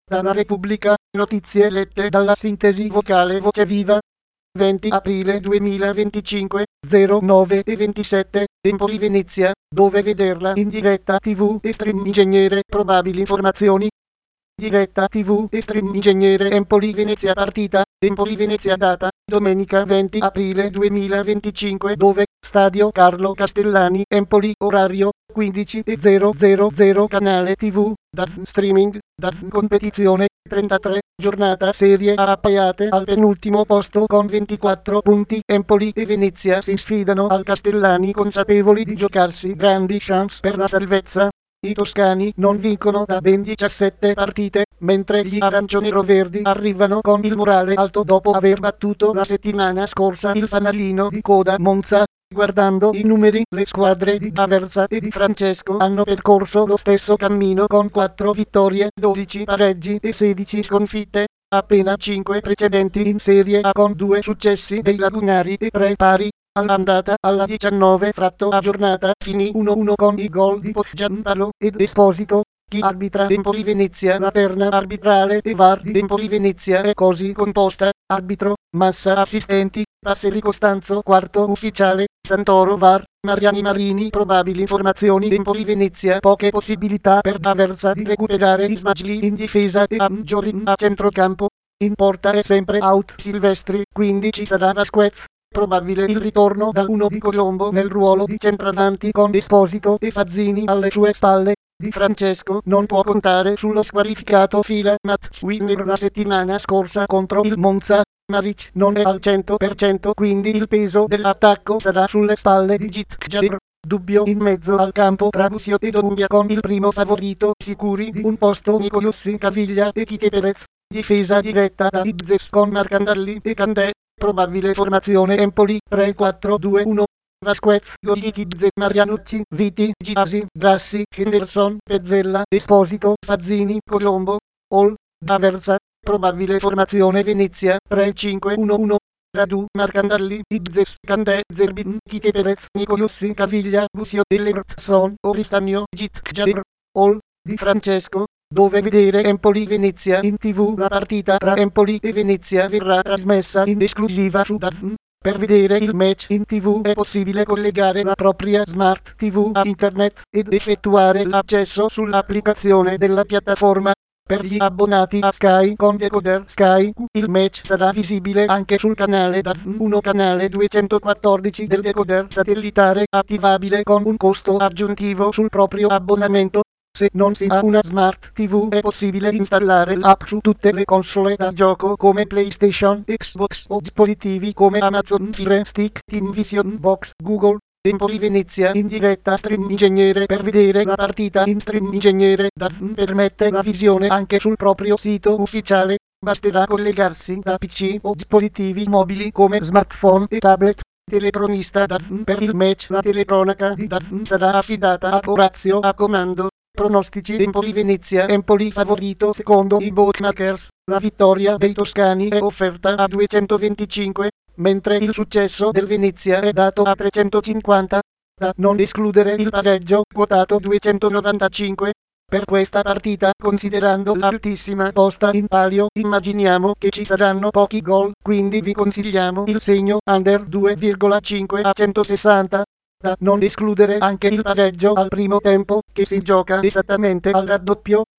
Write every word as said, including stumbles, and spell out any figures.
Dalla Repubblica, notizie lette dalla sintesi vocale Voce Viva. venti aprile duemilaventicinque, zero nove e ventisette, Empoli Venezia, dove vederla in diretta tivù e stream ingegnere, probabili informazioni. Diretta tivù e stream ingegnere Empoli Venezia partita, Empoli Venezia data, domenica venti aprile duemilaventicinque dove, stadio Carlo Castellani, Empoli, orario, quindici e zero zero zero canale tivù, Daz streaming, Daz competizione, trentatré, giornata serie A appaiate al penultimo posto con ventiquattro punti, Empoli e Venezia si sfidano al Castellani consapevoli di giocarsi grandi chance per la salvezza. I toscani non vincono da ben diciassette partite, mentre gli arancione-roverdi arrivano con il morale alto dopo aver battuto la settimana scorsa il fanalino di coda Monza. Guardando i numeri, le squadre di D'Aversa e di Francesco hanno percorso lo stesso cammino con quattro vittorie, dodici pareggi e sedici sconfitte, appena cinque precedenti in Serie A con due successi dei lagunari e tre pari. All'andata alla diciannove fratto a giornata finì uno uno con i gol di Giampalo ed Esposito. Chi arbitra Empoli Venezia? La terna arbitrale e V A R di Empoli Venezia è così composta: arbitro, Massa assistenti, Passeri Costanzo quarto ufficiale, Santoro V A R, Mariani Marini. Probabili informazioni: Empoli Venezia poche possibilità per D'Aversa di recuperare Ismagli in difesa e Amjorin a centrocampo. In porta è sempre out Silvestri, quindi ci sarà Vasquez. Probabile il ritorno da uno di Colombo nel ruolo di centravanti con Esposito e Fazzini alle sue spalle. Di Francesco non può contare sullo squalificato fila match winner la settimana scorsa contro il Monza. Maric non è al cento per cento, quindi il peso dell'attacco sarà sulle spalle di Gitgjaber. Dubbio in mezzo al campo tra Busio e Doumbia con il primo favorito sicuri di un posto Nicolosi, Caviglia e Quique Perez. Difesa diretta da Ibzes con Marcandalli e Candè. Probabile formazione Empoli tre quattro due uno. Vasquez, Goglitidze, Marianucci, Viti, Giasi, Grassi, Henderson, Pezzella, Esposito, Fazzini, Colombo, All, D'Aversa. Probabile formazione Venezia tre cinque uno uno. Radu, Marcandalli, Ibzes, Candè, Zerbin, Quique Perez, Nicolossi, Caviglia, Busio, Ellerson, Oristagno, Gitgjaber. All, di Francesco. Dove vedere Empoli Venezia in tivù? La partita tra Empoli e Venezia verrà trasmessa in esclusiva su DAZN. Per vedere il match in tivù è possibile collegare la propria Smart tivù a internet ed effettuare l'accesso sull'applicazione della piattaforma. Per gli abbonati a Sky con decoder Sky, il match sarà visibile anche sul canale DAZN uno canale duecentoquattordici del decoder satellitare, attivabile con un costo aggiuntivo sul proprio abbonamento. Se non si ha una Smart tivù è possibile installare l'app su tutte le console da gioco come PlayStation, Xbox o dispositivi come Amazon Fire Stick, TeamVision Box, Google. Empoli Venezia in diretta stream ingegnere. Per vedere la partita in stream ingegnere, DAZN permette la visione anche sul proprio sito ufficiale. Basterà collegarsi da P C o dispositivi mobili come smartphone e tablet. Telecronista DAZN. Per il match la telecronaca di DAZN sarà affidata a Orazio a comando. Pronostici Empoli Venezia. Empoli favorito secondo i bookmakers. La vittoria dei toscani è offerta a duecentoventicinque, mentre il successo del Venezia è dato a trecentocinquanta. Da non escludere il pareggio, quotato duecentonovantacinque. Per questa partita, considerando l'altissima posta in palio, immaginiamo che ci saranno pochi gol, quindi vi consigliamo il segno under due virgola cinque a centosessanta. Da non escludere anche il pareggio al primo tempo, che si gioca esattamente al raddoppio.